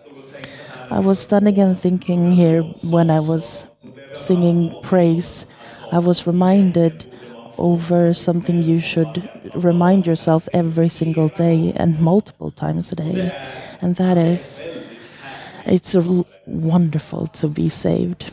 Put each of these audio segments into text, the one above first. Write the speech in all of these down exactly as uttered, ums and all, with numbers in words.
I was standing and thinking here when I was singing praise. I was reminded over something you should remind yourself every single day and multiple times a day. And that is, it's r- wonderful to be saved.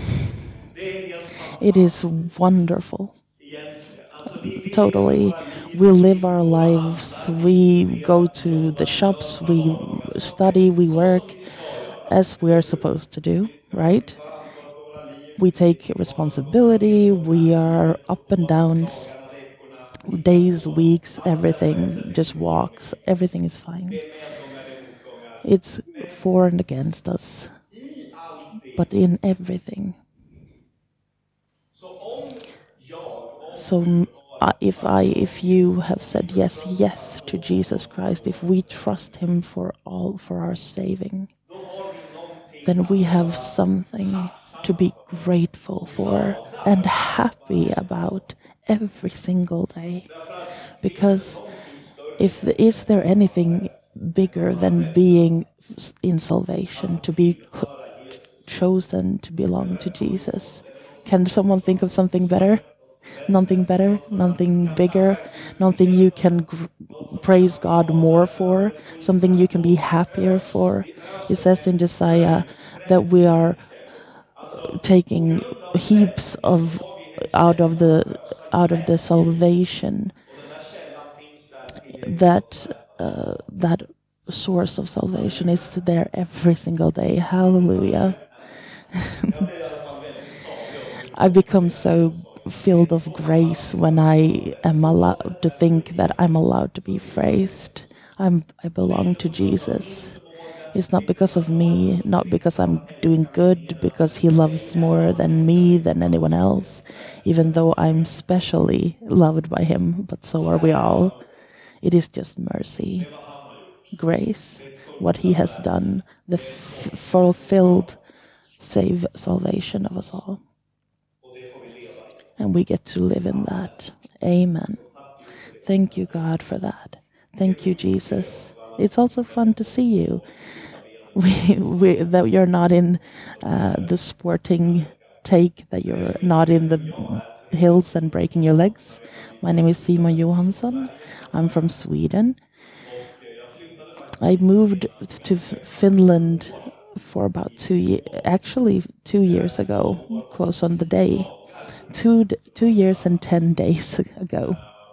It is wonderful. Totally. We live our lives, we go to the shops, we study, we work as we are supposed to do, right? We take responsibility, we are up and downs, days, weeks, everything just walks, everything is fine. It's for and against us, but in everything. So m- uh, if I, if you have said yes, yes to Jesus Christ, if we trust Him for all, for our saving, then we have something to be grateful for and happy about every single day. Because if the, is there anything bigger than being s- in salvation, to be cl- chosen to belong to Jesus? Can someone think of something better? Nothing better, nothing bigger, nothing you can gr- praise God more for, something you can be happier for. It says in Josiah that we are taking heaps of out of the out of the salvation, that uh, that source of salvation is there every single day. Hallelujah. I become so filled of grace when I am allowed to think that I'm allowed to be praised. I'm I belong to Jesus. It's not because of me, not because I'm doing good, because He loves more than me, than anyone else, even though I'm specially loved by Him, but so are we all. It is just mercy, grace, what He has done, the f- fulfilled save salvation of us all. And we get to live in that. Amen. Thank you, God, for that. Thank you, Jesus. It's also fun to see you. We, we, that you're not in uh, the sporting take, that you're not in the hills and breaking your legs. My name is Simon Johansson. I'm from Sweden. I moved to Finland for about two years, actually two years ago, close on the day. Two, two years and ten days ago.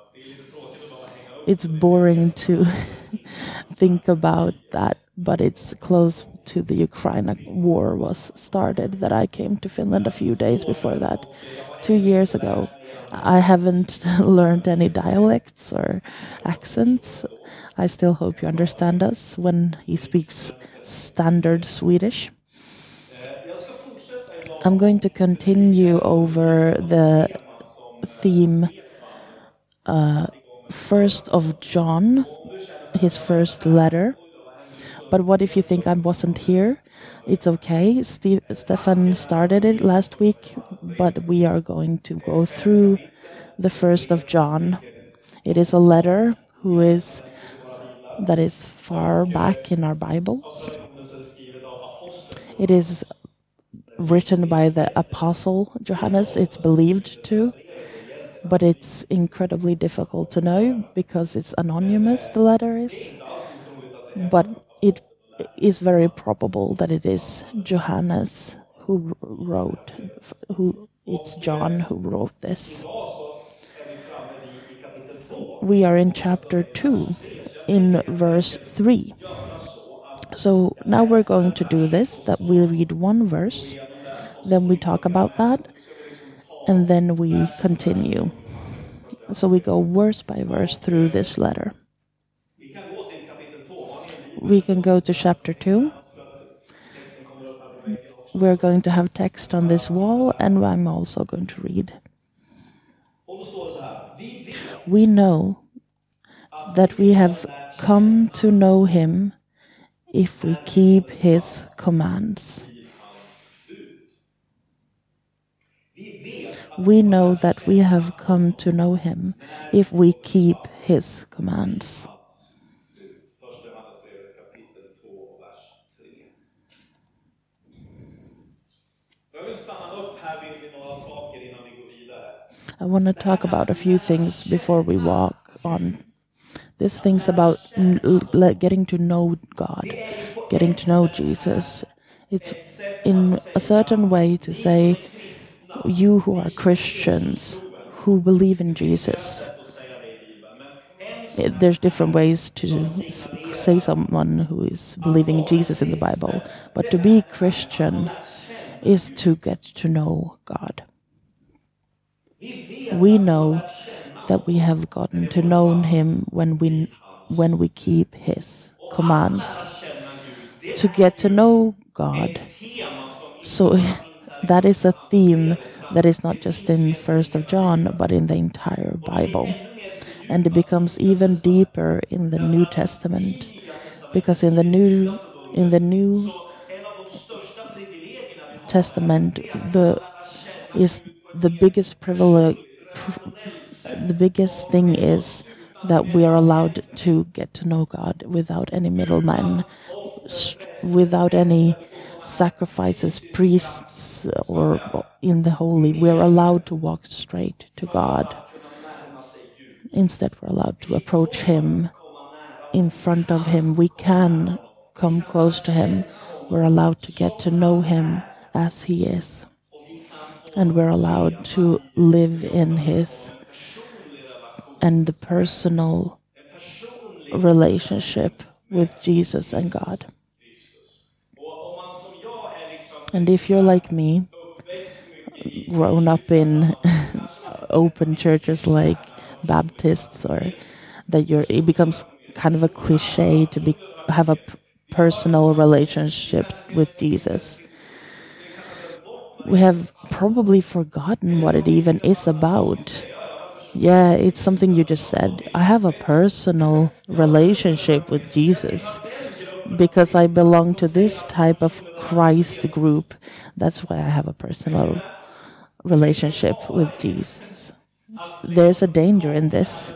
It's boring to think about that, but it's close to the Ukraine war was started that I came to Finland a few days before that, two years ago. I haven't learned any dialects or accents. I still hope you understand us when he speaks standard Swedish. I'm going to continue over the theme uh, first of John, his first letter. But what if you think I wasn't here? It's okay. Steve, Stefan started it last week, but we are going to go through the first of John. It is a letter who is that is far back in our Bibles. It is written by the Apostle Johannes, it's believed to, but it's incredibly difficult to know because it's anonymous, the letter is. But it is very probable that it is Johannes who wrote, who it's John who wrote this. We are in chapter two, in verse three. So now we're going to do this, that we read one verse, then we talk about that, and then we continue. So we go verse by verse through this letter. We can go to chapter two. We're going to have text on this wall, and I'm also going to read. We know that we have come to know Him if we keep His commands. We know that we have come to know Him if we keep His commands. I want to talk about a few things before we walk on. This thing's about n- l- getting to know God, getting to know Jesus. It's in a certain way to say, you who are Christians, who believe in Jesus. It- There's different ways to s- say someone who is believing in Jesus in the Bible, but to be Christian is to get to know God. We know that we have gotten to know Him when we when we keep His commands. To get to know God. So that is a theme that is not just in First of John, but in the entire Bible. And it becomes even deeper in the New Testament, because in the New in the New Testament, the is the biggest privilege. The biggest thing is that we are allowed to get to know God without any middlemen, without any sacrifices, priests, or in the holy. We are allowed to walk straight to God. Instead, we're allowed to approach Him. In front of Him, we can come close to Him. We're allowed to get to know Him as He is. And we're allowed to live in His and the personal relationship with Jesus and God. And if you're like me, grown up in open churches like Baptists, or that you're, it becomes kind of a cliche to be have a p- personal relationship with Jesus. We have probably forgotten what it even is about. Yeah, it's something you just said. I have a personal relationship with Jesus because I belong to this type of Christ group. That's why I have a personal relationship with Jesus. There's a danger in this.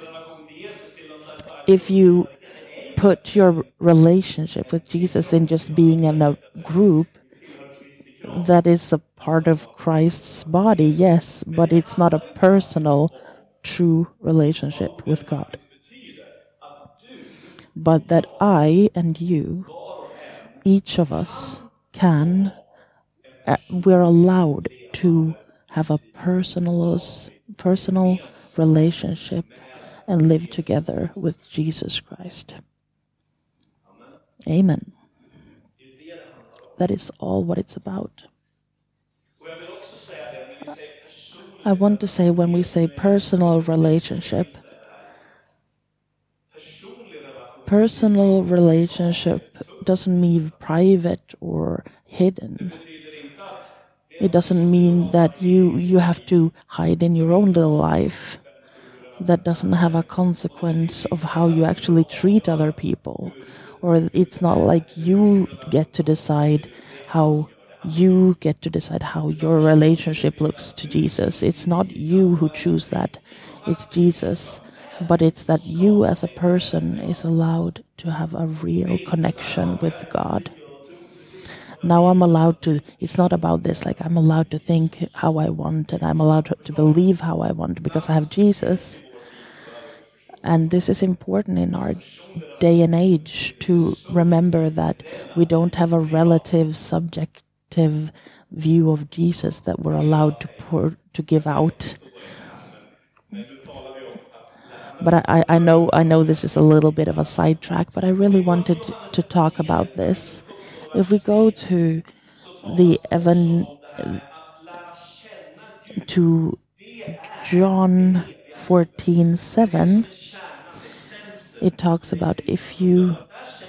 If you put your relationship with Jesus in just being in a group that is a part of Christ's body, yes, but it's not a personal, true relationship with God. But that I and you, each of us, can, uh, we're allowed to have a personal, personal relationship and live together with Jesus Christ. Amen. That is all what it's about. I want to say, when we say personal relationship, personal relationship doesn't mean private or hidden. It doesn't mean that you you have to hide in your own little life. That doesn't have a consequence of how you actually treat other people. Or it's not like you get to decide how you get to decide how your relationship looks to Jesus. It's not you who choose that. It's Jesus. But it's that you as a person is allowed to have a real connection with God. Now I'm allowed to, it's not about this, like I'm allowed to think how I want and I'm allowed to, to believe how I want because I have Jesus. And this is important in our day and age, to remember that we don't have a relative, subjective view of Jesus that we're allowed to pour, to give out. But I, I know I know this is a little bit of a sidetrack, but I really wanted to talk about this. If we go to the Evan to John fourteen seven, it talks about, if you,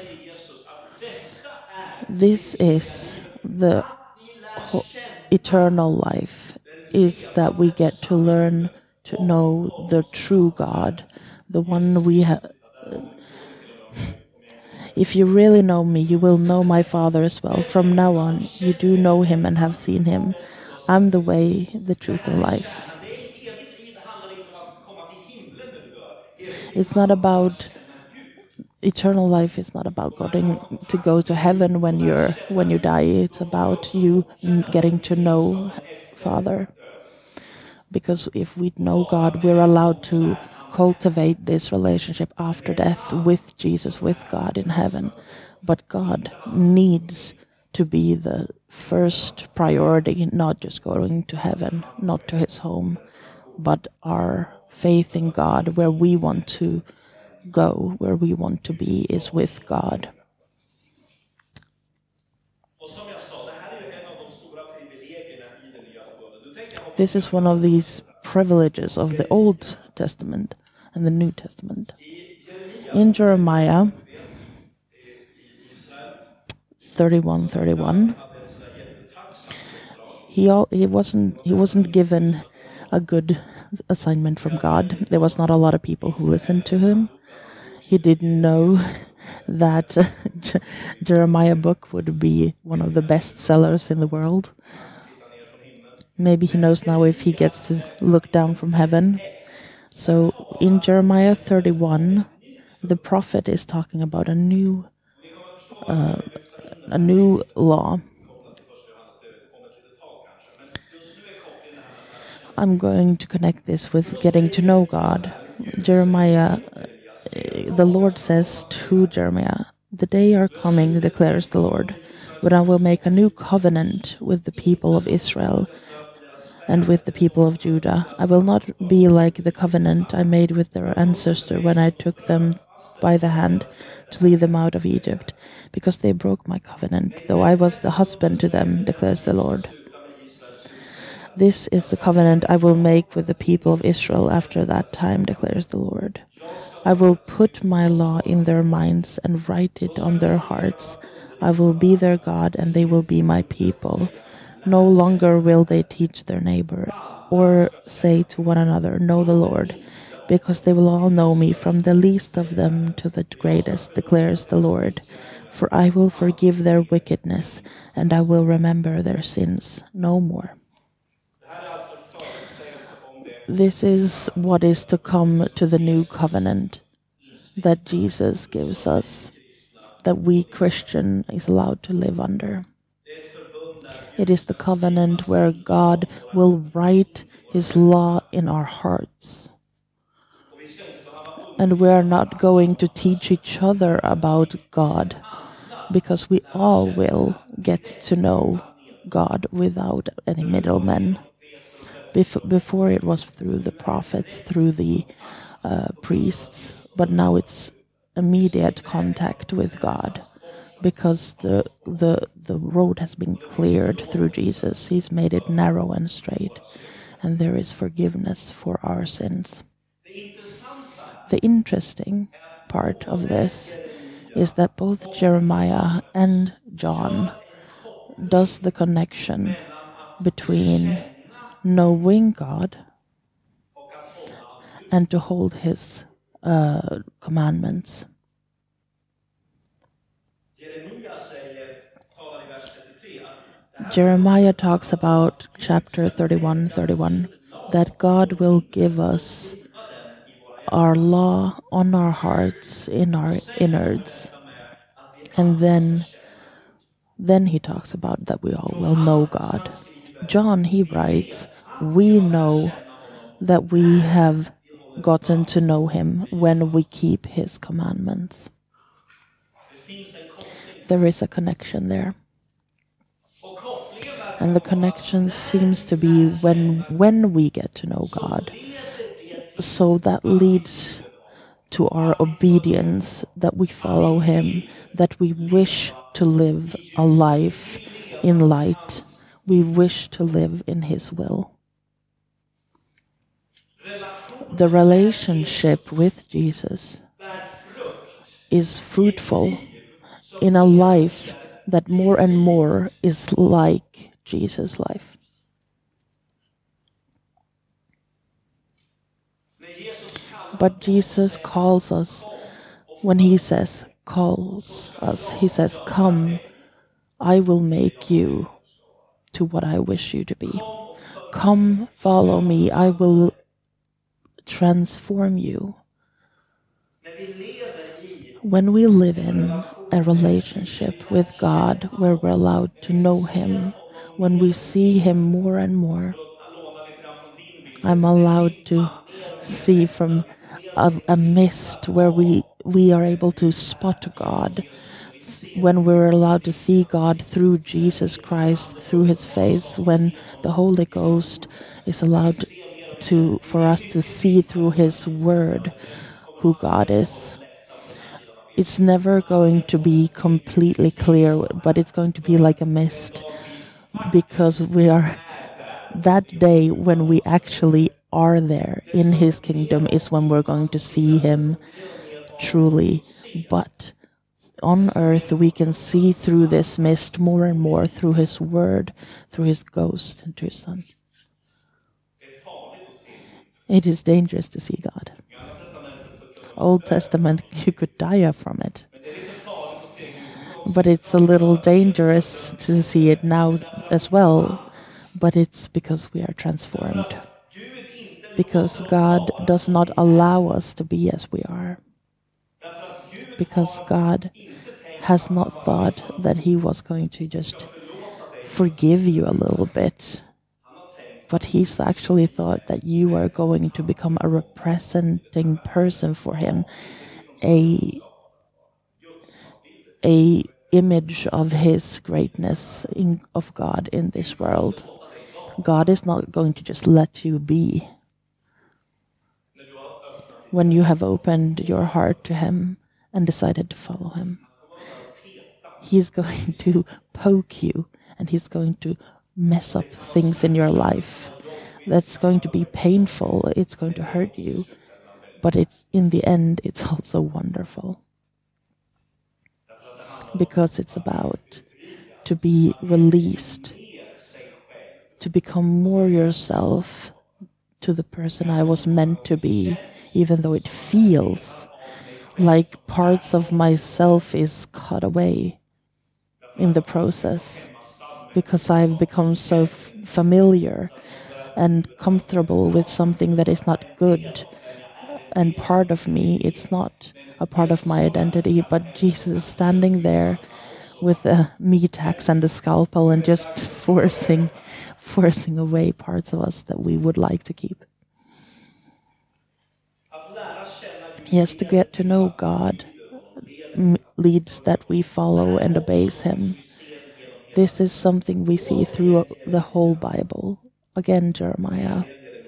this is the ho- eternal life, is that we get to learn to know the true God, the one we have. If you really know me, you will know my Father as well. From now on, you do know him and have seen him. I'm the way, the truth, and life. It's not about eternal life is not about going to go to heaven when you're when you die. It's about you getting to know Father. Because if we know God, we're allowed to cultivate this relationship after death with Jesus, with God in heaven. But God needs to be the first priority, not just going to heaven, not to his home, but our faith in God, where we want to go, where we want to be, is with God. This is one of these privileges of the Old Testament and the New Testament. In Jeremiah thirty-one thirty-one, he all, he wasn't he wasn't given a good assignment from God. There was not a lot of people who listened to him. He didn't know that uh, Jeremiah book would be one of the best sellers in the world. Maybe he knows now if he gets to look down from heaven. So in Jeremiah thirty-one, the prophet is talking about a new, uh, a new law. I'm going to connect this with getting to know God. Jeremiah, the Lord says to Jeremiah, "The day are coming, declares the Lord, when I will make a new covenant with the people of Israel and with the people of Judah. I will not be like the covenant I made with their ancestor when I took them by the hand to lead them out of Egypt, because they broke my covenant, though I was the husband to them, declares the Lord. This is the covenant I will make with the people of Israel after that time, declares the Lord. I will put my law in their minds and write it on their hearts. I will be their God, and they will be my people. No longer will they teach their neighbor or say to one another, 'Know the Lord,' because they will all know me, from the least of them to the greatest, declares the Lord. For I will forgive their wickedness, and I will remember their sins no more." This is what is to come to the new covenant that Jesus gives us, that we Christian is allowed to live under. It is the covenant where God will write his law in our hearts. And we are not going to teach each other about God, because we all will get to know God without any middlemen. Bef- before it was through the prophets, through the uh, priests, but now it's immediate contact with God, because the the the road has been cleared through Jesus. He's made it narrow and straight, and there is forgiveness for our sins. The interesting part of this is that both Jeremiah and John does the connection between knowing God and to hold his uh, commandments. Jeremiah talks about chapter thirty-one thirty-one, that God will give us our law on our hearts, in our innards. And then then he talks about that we all will know God. John, he writes, we know that we have gotten to know him when we keep his commandments. There is a connection there. And the connection seems to be when when we get to know God. So that leads to our obedience, that we follow him, that we wish to live a life in light. We wish to live in his will. The relationship with Jesus is fruitful in a life that more and more is like Jesus' life. But Jesus calls us, when he says, calls us, he says, "Come, I will make you to what I wish you to be. Come, follow me, I will transform you." When we live in a relationship with God where we're allowed to know Him, when we see Him more and more, I'm allowed to see from a, a mist where we, we are able to spot God. When we're allowed to see God through Jesus Christ, through His face, when the Holy Ghost is allowed to for us to see through His Word who God is. It's never going to be completely clear, but it's going to be like a mist, because we are that day when we actually are there in His kingdom is when we're going to see Him truly. But on earth we can see through this mist more and more through His Word, through His Ghost, and through His Son. It is dangerous to see God. Old Testament, you could die from it. But it's a little dangerous to see it now as well. But it's because we are transformed. Because God does not allow us to be as we are. Because God has not thought that He was going to just forgive you a little bit. But He's actually thought that you are going to become a representing person for Him. A, a image of His greatness, in, of God in this world. God is not going to just let you be. When you have opened your heart to Him and decided to follow Him, He's going to poke you, and He's going to mess up things in your life. That's going to be painful. It's going to hurt you. But it's in the end, it's also wonderful. Because it's about to be released, to become more yourself, to the person I was meant to be, even though it feels like parts of myself is cut away in the process, because I've become so f- familiar and comfortable with something that is not good. And part of me, it's not a part of my identity, but Jesus is standing there with a meat axe and a scalpel and just forcing, forcing away parts of us that we would like to keep. Yes, to get to know God m- leads that we follow and obeys Him. This is something we see through the whole Bible. Again, Jeremiah.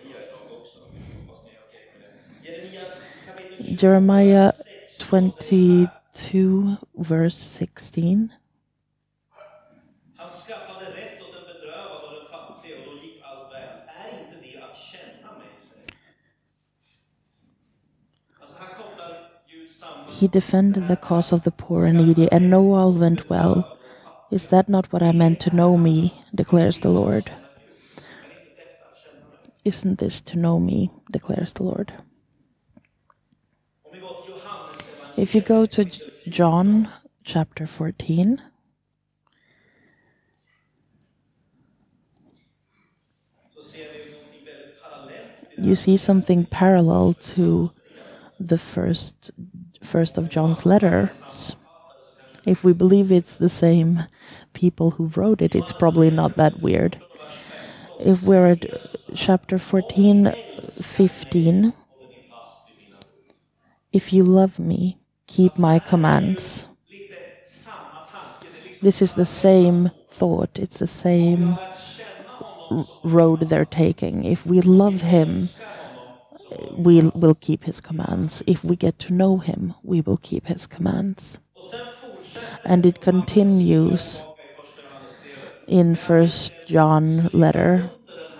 Jeremiah twenty-two, verse sixteen. He defended the cause of the poor and needy, and no all went well. Is that not what I meant to know me, declares the Lord? Isn't this to know me, declares the Lord? If you go to John chapter fourteen, you see something parallel to the first first of John's letters. If we believe it's the same people who wrote it, it's probably not that weird. If we're at chapter fourteen, fifteen, if you love me, keep my commands. This is the same thought, it's the same r- road they're taking. If we love Him, we will keep His commands. If we get to know Him, we will keep His commands. And it continues in First John letter.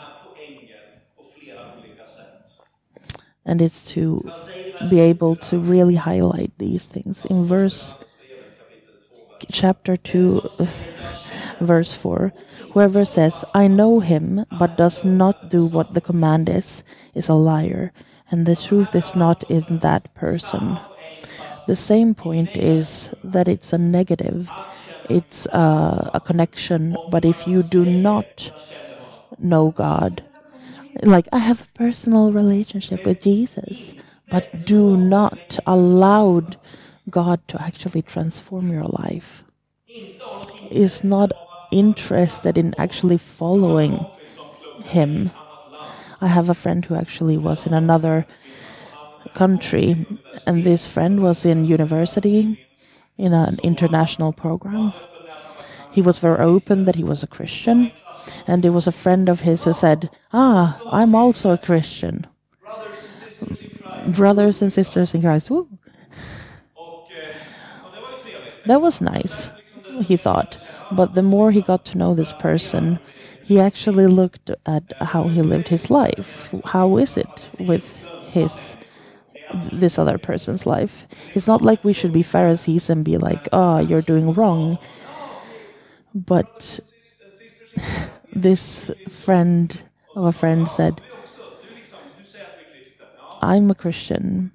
And it's to be able to really highlight these things. In verse, chapter two, verse four, whoever says, I know Him, but does not do what the command is, is a liar, and the truth is not in that person. The same point is that it's a negative, it's a, a connection, but if you do not know God, like I have a personal relationship with Jesus, but do not allow God to actually transform your life, is not interested in actually following him. I have a friend who actually was in another country, and this friend was in university in an international program. He was very open that he was a Christian, and there was a friend of his who said, "Ah, I'm also a Christian." Brothers and sisters in Christ. Ooh. That was nice, he thought. But the more he got to know this person, he actually looked at how he lived his life. How is it with his this other person's life? It's not like we should be Pharisees and be like, "Oh, you're doing wrong." But this friend of a friend said, "I'm a Christian.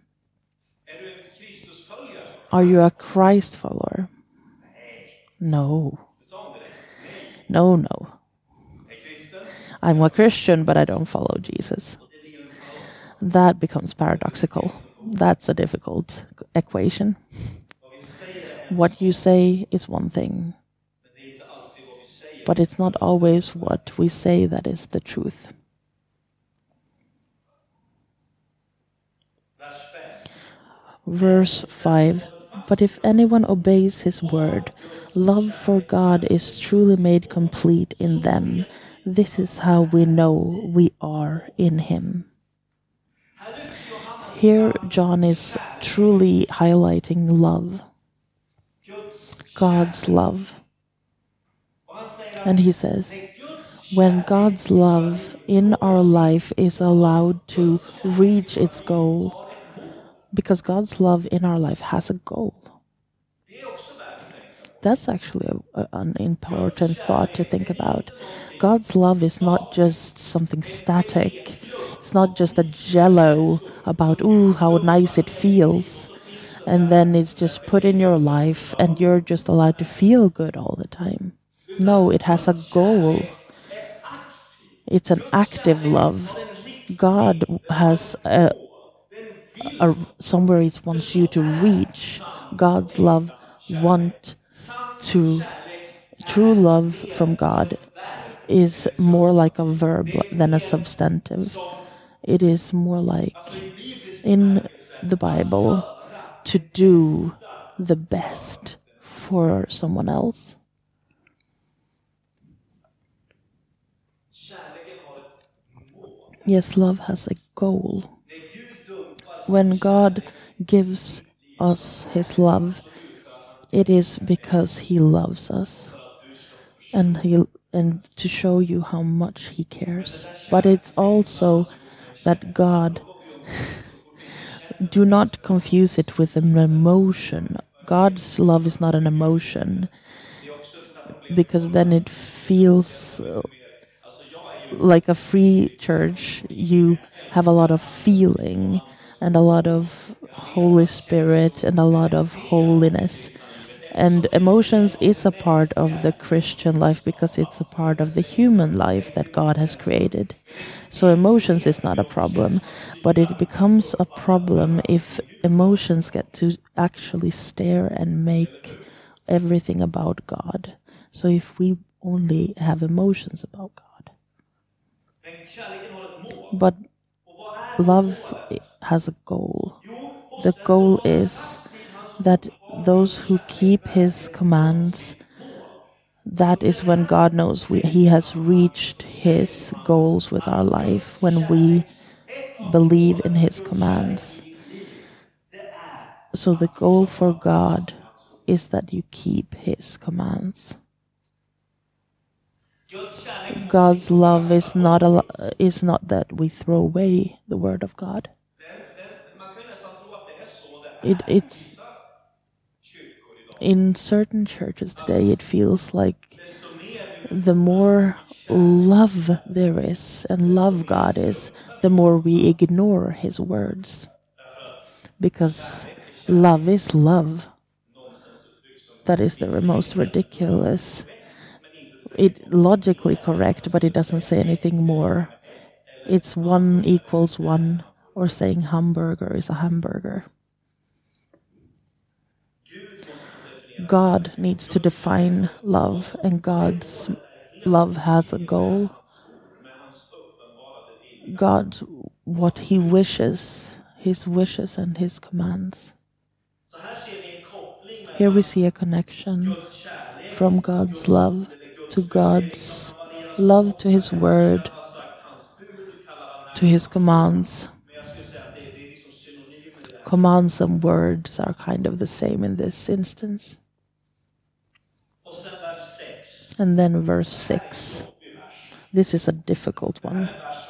Are you a Christ follower?" No. No, no. I'm a Christian, but I don't follow Jesus. That becomes paradoxical. That's a difficult equation. What you say is one thing, but it's not always what we say that is the truth. Verse five. But if anyone obeys his word, love for God is truly made complete in them. This is how we know we are in him. Here John is truly highlighting love, God's love. And he says, when God's love in our life is allowed to reach its goal, because God's love in our life has a goal. That's actually a, a, an important thought to think about. God's love is not just something static. It's not just a jello about, ooh, how nice it feels. And then it's just put in your life and you're just allowed to feel good all the time. No, it has a goal. It's an active love. God has a Or somewhere it wants you to reach. God's love want to true love from God is more like a verb than a substantive. It is more like in the Bible to do the best for someone else. Yes, love has a goal. When God gives us his love, it is because he loves us and he and to show you how much he cares. But it's also that God, do not confuse it with an emotion. God's love is not an emotion, because then it feels like a free church. You have a lot of feeling and a lot of Holy Spirit and a lot of holiness. And emotions is a part of the Christian life because it's a part of the human life that God has created. So emotions is not a problem, but it becomes a problem if emotions get to actually stare and make everything about God. So if we only have emotions about God. But love has a goal. The goal is that those who keep his commands, that is when God knows we, he has reached his goals with our life, when we believe in his commands. So the goal for God is that you keep his commands. God's love is not a, is not that we throw away the word of God. It, it's in certain churches today, it feels like the more love there is and love God is, the more we ignore his words. Because love is love. That is the most ridiculous. It logically correct, but it doesn't say anything more. It's one equals one, or saying hamburger is a hamburger. God needs to define love, and God's love has a goal. God, what he wishes, his wishes and his commands. Here we see a connection from God's love to God's love to his word, to his commands. Commands and words are kind of the same in this instance. And then verse six. This is a difficult one.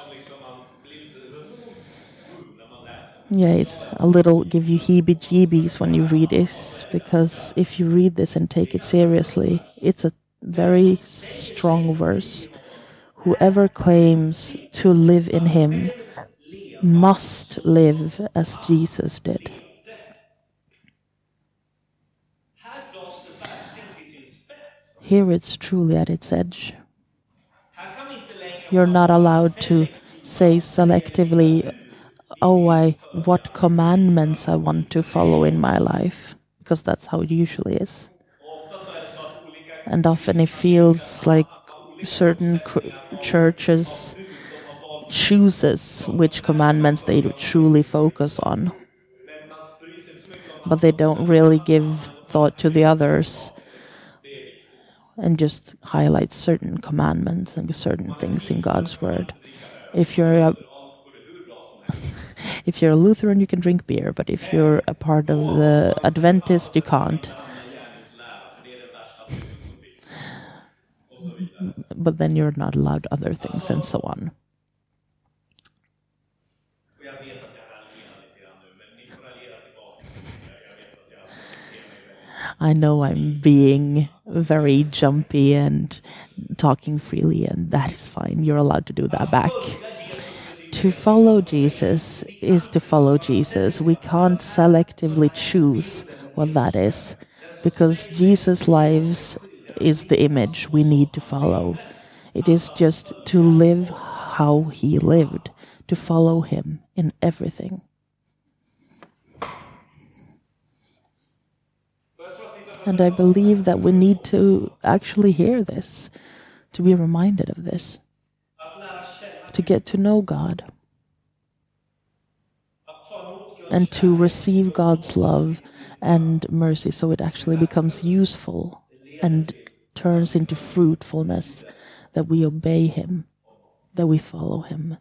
Yeah, it's a little give you heebie-jeebies when you read this, because if you read this and take it seriously, it's a very strong verse. Whoever claims to live in him must live as Jesus did. Here it's truly at its edge. You're not allowed to say selectively, oh, I, what commandments I want to follow in my life, because that's how it usually is. And often it feels like certain churches chooses which commandments they truly focus on, but they don't really give thought to the others and just highlight certain commandments and certain things in God's word. If you're a if you're a Lutheran, you can drink beer, but if you're a part of the Adventist, you can't. But then you're not allowed other things, and so on. I know I'm being very jumpy and talking freely, and that is fine. You're allowed to do that back. To follow Jesus is to follow Jesus. We can't selectively choose what that is, because Jesus' lives is the image we need to follow. It is just to live how he lived, to follow him in everything. And I believe that we need to actually hear this, to be reminded of this, to get to know God, and to receive God's love and mercy so it actually becomes useful and turns into fruitfulness, that we obey him, that we follow him.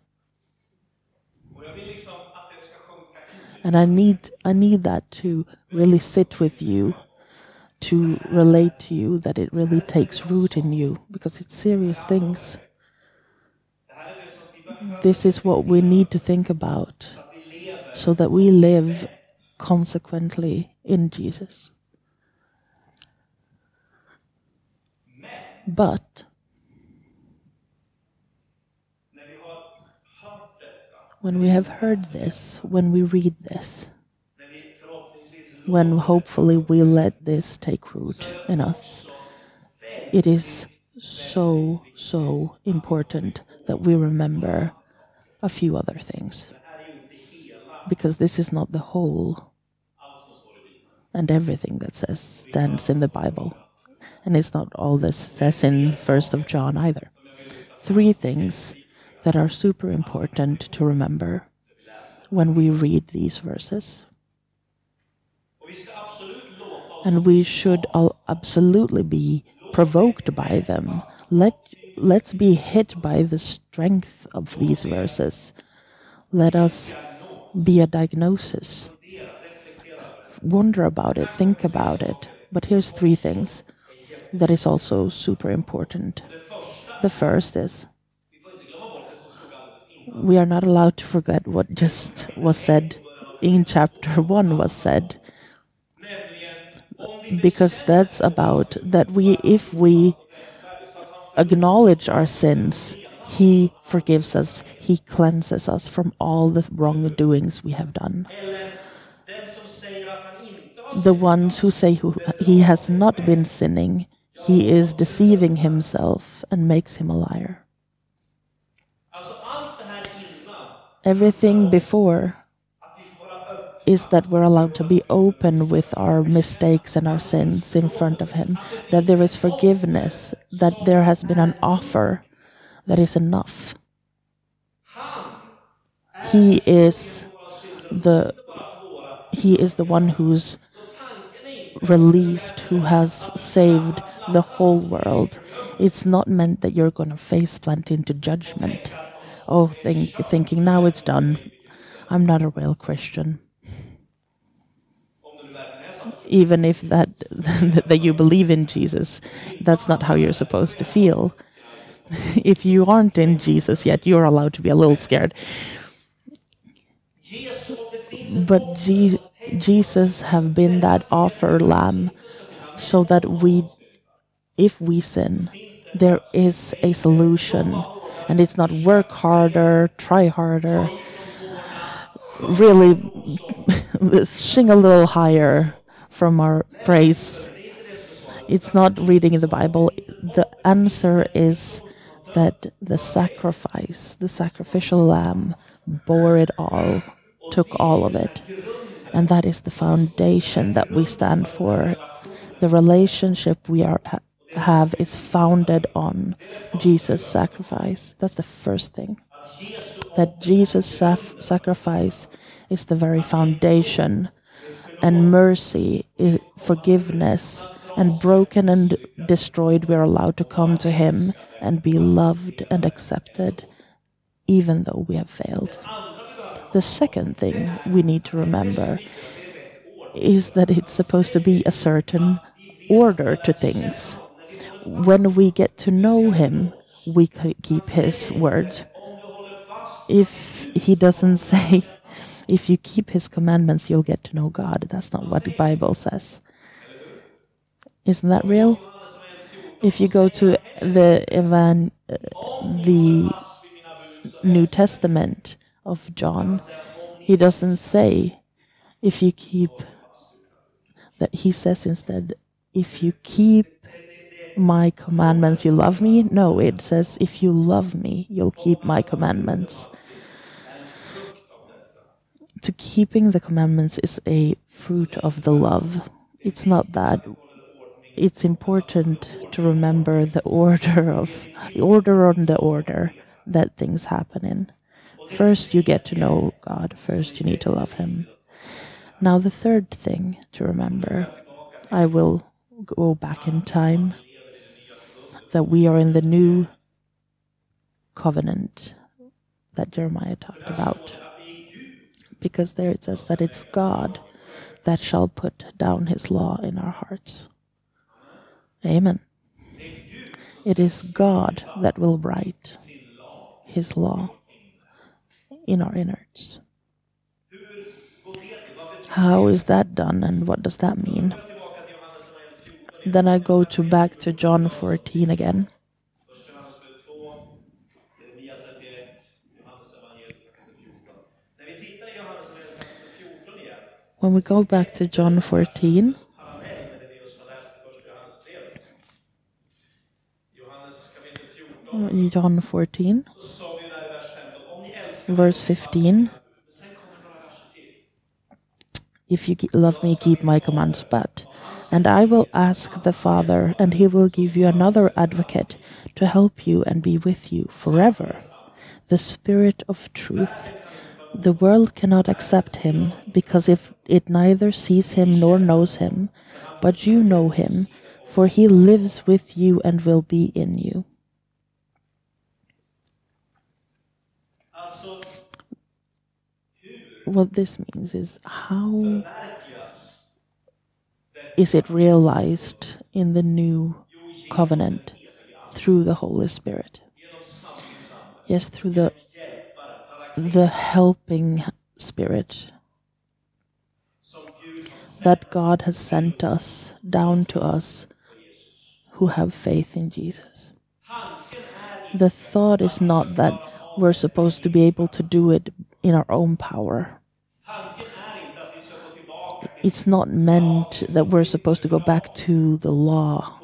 And I need I need that to really sit with you, to relate to you, that it really takes root in you, because it's serious things. This is what we need to think about, so that we live consequently in Jesus. But when we have heard this, when we read this, when hopefully we let this take root in us, it is so, so important that we remember a few other things. Because this is not the whole and everything that says stands in the Bible. And it's not all this says in First of John either. Three things that are super important to remember when we read these verses. And we should all absolutely be provoked by them. Let, let's be hit by the strength of these verses. Let us be a diagnosis. Wonder about it, think about it. But here's three things that is also super important. The first is, we are not allowed to forget what just was said in chapter one was said. Because that's about that we, if we acknowledge our sins, he forgives us, he cleanses us from all the wrongdoings we have done. The ones who say who, he has not been sinning, he is deceiving himself and makes him a liar. Everything before, is that we're allowed to be open with our mistakes and our sins in front of Him, that there is forgiveness, that there has been an offer that is enough. He is the He is the one who's released, who has saved the whole world. It's not meant that you're going to face plant into judgment. Oh, think, thinking now it's done. I'm not a real Christian. Even if that that you believe in Jesus, that's not how you're supposed to feel. If you aren't in Jesus yet, you're allowed to be a little scared. But Je- Jesus have been that offer lamb, so that we, if we sin, there is a solution. And it's not work harder, try harder, really sing a little higher from our praise. It's not reading the Bible. The answer is that the sacrifice, the sacrificial lamb, bore it all, took all of it. And that is the foundation that we stand for. The relationship we are ha- have is founded on Jesus' sacrifice. That's the first thing. That Jesus' saf- sacrifice is the very foundation, and mercy, is forgiveness, and broken and destroyed, we're allowed to come to Him and be loved and accepted, even though we have failed. The second thing we need to remember is that it's supposed to be a certain order to things. When we get to know Him, we keep His word. If He doesn't say, if you keep His commandments, you'll get to know God. That's not what the Bible says. Isn't that real? If you go to the Evan, uh, the New Testament of John, he doesn't say, if you keep, that he says instead, if you keep my commandments, you love me. No, it says, if you love me, you'll keep my commandments. To keeping the commandments is a fruit of the love. It's not that. It's important to remember the order of the order on the order that things happen in. First, you get to know God. First, you need to love Him. Now, the third thing to remember, I will go back in time, that we are in the new covenant that Jeremiah talked about. Because there it says that it's God that shall put down His law in our hearts. Amen. It is God that will write His law in our innards. How is that done, and what does that mean? Then I go to back to John fourteen again. When we go back to John fourteen, John fourteen, verse fifteen. If you love me, keep my commands, but, and I will ask the Father, and He will give you another advocate to help you and be with you forever, the Spirit of truth. The world cannot accept Him, because if it neither sees Him nor knows Him, but you know Him, for He lives with you and will be in you. What this means is, how is it realized in the new covenant? Through the Holy Spirit. Yes, through the the helping Spirit that God has sent us, down to us who have faith in Jesus. The thought is not that we're supposed to be able to do it in our own power. It's not meant that we're supposed to go back to the law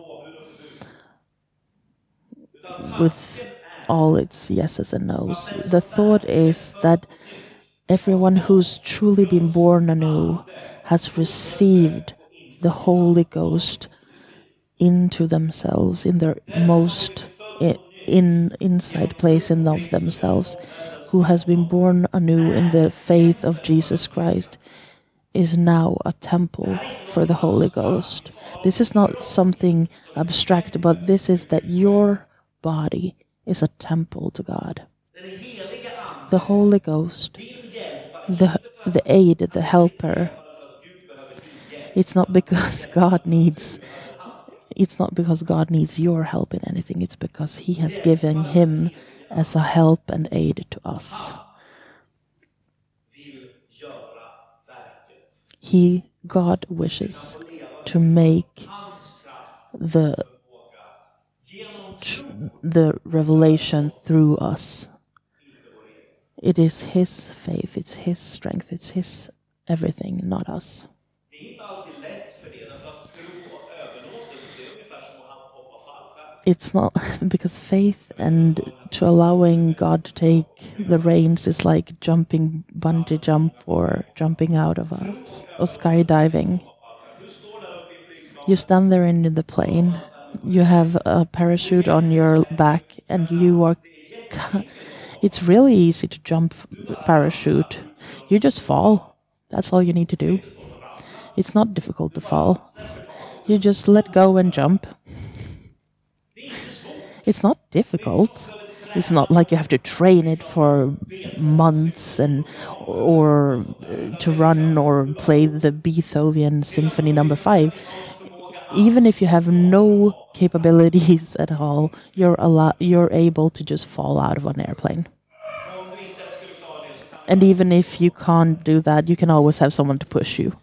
with all its yeses and nos. The thought is that Everyone who's truly been born anew has received the Holy Ghost into themselves, in their most in inside place in of themselves. Who has been born anew in the faith of Jesus Christ is now a temple for the Holy Ghost. This is not something abstract, but this is that your body is a temple to God. The Holy Ghost, the the aid, the helper. It's not because God needs it's not because God needs your help in anything. It's because he has given him as a help and aid to us. He, God, wishes to make the the revelation through us. It is his faith, it's his strength, it's his everything, not us. It's not because faith and to allowing God to take the reins is like jumping bungee jump or jumping out of a or skydiving. You stand there in the plane, you have a parachute on your back, and you are. It's really easy to jump parachute. You just fall. That's all you need to do. It's not difficult to fall. You just let go and jump. It's not difficult. It's not like you have to train it for months and or to run or play the Beethoven Symphony Number Five. Even if you have no capabilities at all, you're al- you're able to just fall out of an airplane. And even if you can't do that, you can always have someone to push you.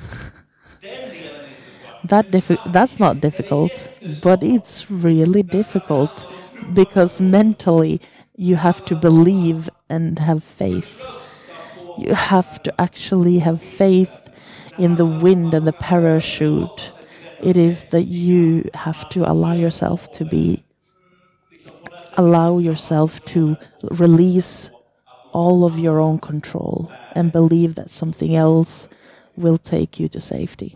That diffi- that's not difficult, but it's really difficult because mentally you have to believe and have faith. You have to actually have faith in the wind and the parachute. It is that you have to allow yourself to be, allow yourself to release all of your own control and believe that something else will take you to safety.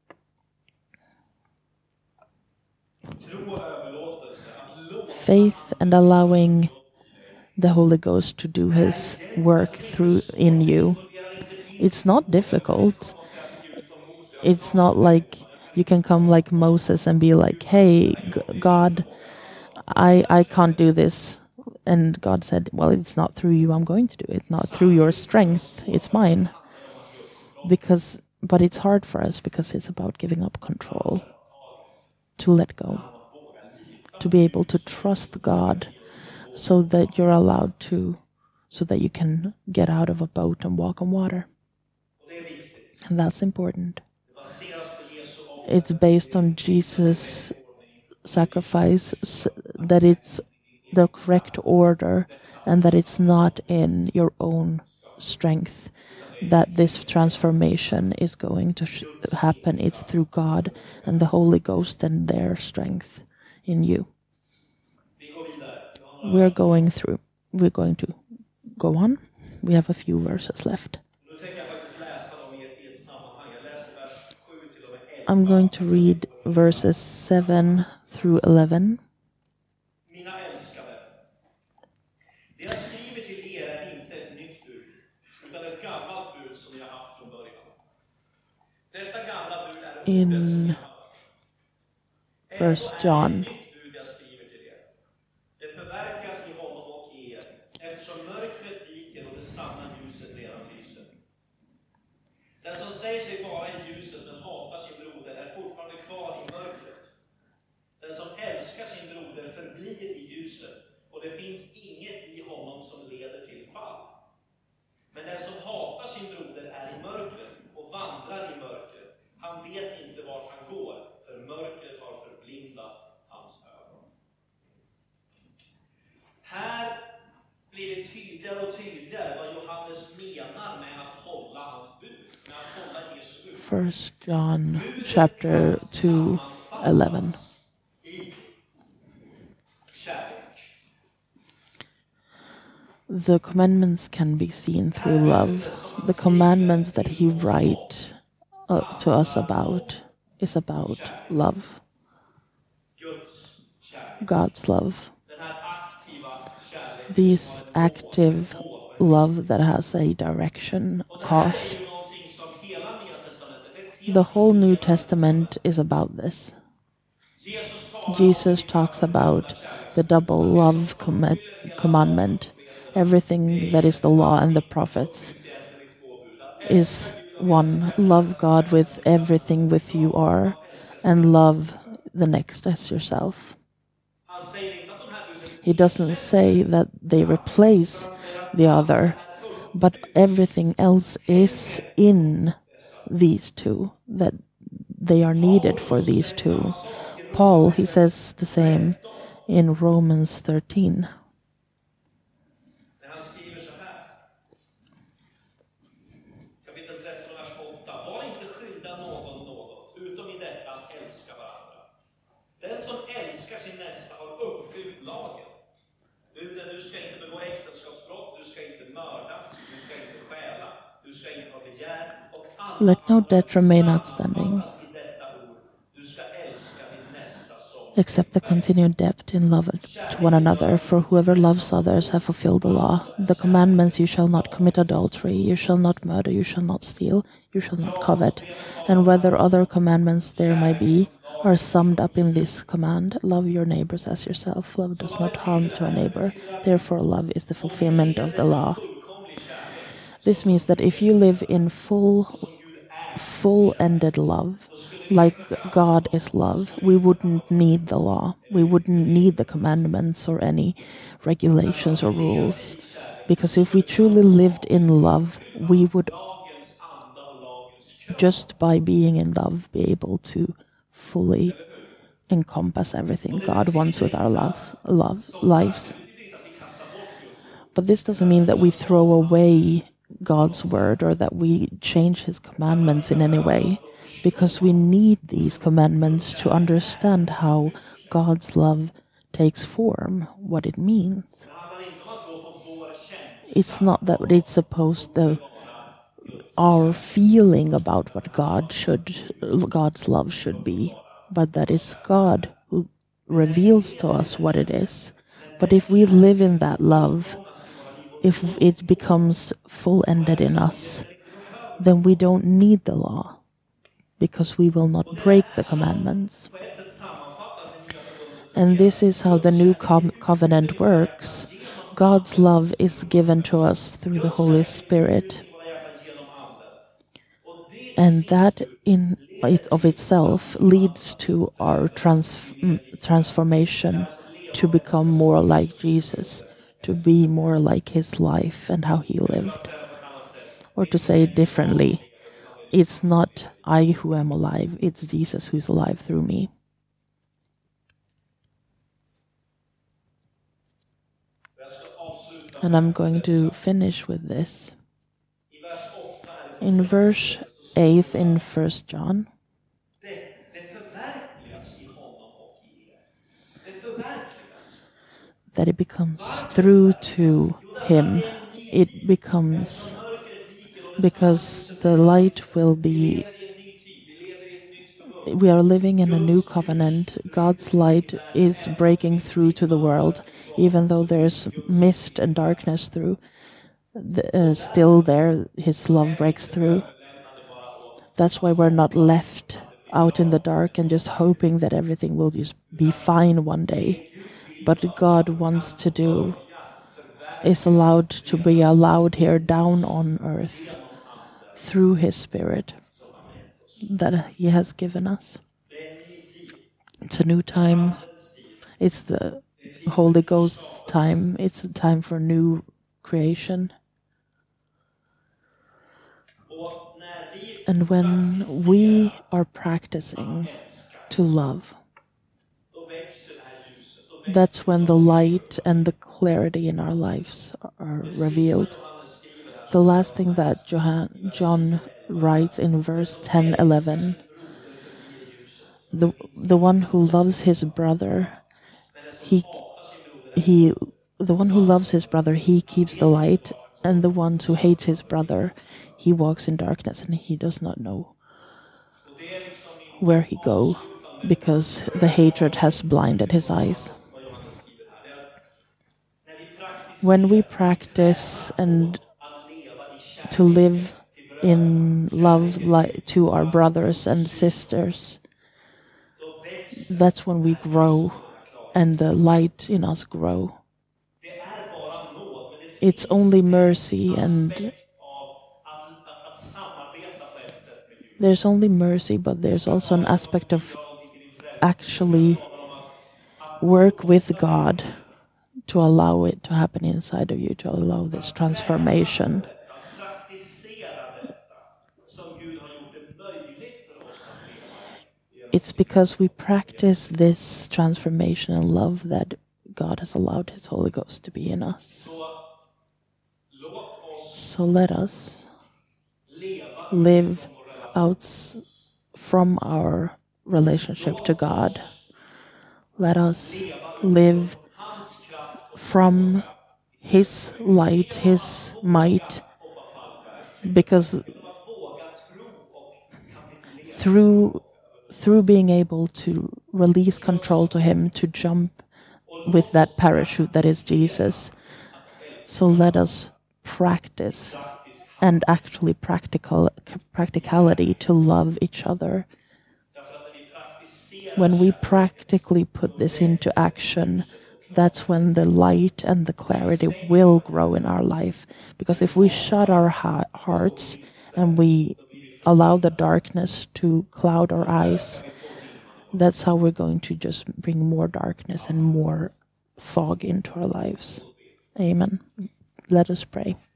Faith and allowing the Holy Ghost to do his work through in you. It's not difficult. It's not like you can come like Moses and be like, hey, G- God, I, I can't do this. And God said, well, it's not through you I'm going to do it. Not through your strength. It's mine. Because, but it's hard for us because it's about giving up control. To let go. To be able to trust God so that you're allowed to, so that you can get out of a boat and walk on water. And that's important. It's based on Jesus' sacrifice, that it's the correct order and that it's not in your own strength that this transformation is going to sh- happen. It's through God and the Holy Ghost and their strength in you. We're going through, we're going to go on. We have a few verses left. I'm going to read verses seven through eleven. In First John. Den som säger sig vara i ljuset men hatar sin broder är fortfarande kvar i mörkret. Den som älskar sin broder förblir i ljuset och det finns inget i honom som leder till fall. Men den som hatar sin broder är i mörkret och vandrar i mörkret. Han vet inte vart han går, för mörkret har förblindat hans ögon. Här blir det tydligare och tydligare vad Johannes menar med att hålla hans bud, med att hålla Jesu bud. First John chapter two eleven. The commandments can be seen through love. The commandments that he writes uh, to us about is about love. God's love. This active love that has a direction, a cause. The whole New Testament is about this. Jesus talks about the double love com- commandment. Everything that is the law and the prophets is one. Love God with everything with you are, and love the next as yourself. He doesn't say that they replace the other, but everything else is in these two, that they are needed for these two. Paul, he says the same in Romans thirteen. Let no debt remain outstanding, except the continued debt in love to one another, for whoever loves others have fulfilled the law. The commandments: you shall not commit adultery, you shall not murder, you shall not steal, you shall not covet, and whether other commandments there may be, are summed up in this command: love your neighbors as yourself. Love does not harm to a neighbor, therefore love is the fulfillment of the law. This means that if you live in full full-ended love, like God is love, we wouldn't need the law. We wouldn't need the commandments or any regulations or rules. Because if we truly lived in love, we would, just by being in love, be able to fully encompass everything God wants with our lives. Love, lives. But this doesn't mean that we throw away God's word or that we change his commandments in any way, because we need these commandments to understand how God's love takes form, what it means. It's not that it's supposed to our feeling about what God should God's love should be, but that it's God who reveals to us what it is. But if we live in that love, if it becomes full-ended in us, then we don't need the law, because we will not break the commandments. And this is how the new co- covenant works. God's love is given to us through the Holy Spirit. And that in it of itself leads to our trans- transformation to become more like Jesus, to be more like his life and how he lived. Or to say it differently, it's not I who am alive, it's Jesus who's alive through me. And I'm going to finish with this. In verse eight in First John, that it becomes through to him. It becomes because the light will be, we are living in a new covenant. God's light is breaking through to the world, even though there's mist and darkness through. The, uh, still there, his love breaks through. That's why we're not left out in the dark and just hoping that everything will just be fine one day. But God wants to do, is allowed to be allowed here down on earth through his Spirit that he has given us. It's a new time. It's the Holy Ghost's time. It's a time for new creation. And when we are practicing to love, that's when the light and the clarity in our lives are revealed. The last thing that Johann, John writes in verse ten eleven, the the one who loves his brother, he he the one who loves his brother, he keeps the light, and the one who hates his brother, he walks in darkness and he does not know where he go, because the hatred has blinded his eyes. When we practice and to live in love like to our brothers and sisters, that's when we grow and the light in us grow. It's only mercy, and there's only mercy, but there's also an aspect of actually work with God to allow it to happen inside of you, to allow this transformation. It's because we practice this transformation and love that God has allowed His Holy Ghost to be in us. So let us live out from our relationship to God. Let us live from His light, His might, because through through being able to release control to Him, to jump with that parachute that is Jesus. So let us practice and actually practical practicality to love each other. When we practically put this into action, that's when the light and the clarity will grow in our life. Because if we shut our ha- hearts and we allow the darkness to cloud our eyes, that's how we're going to just bring more darkness and more fog into our lives. Amen. Let us pray.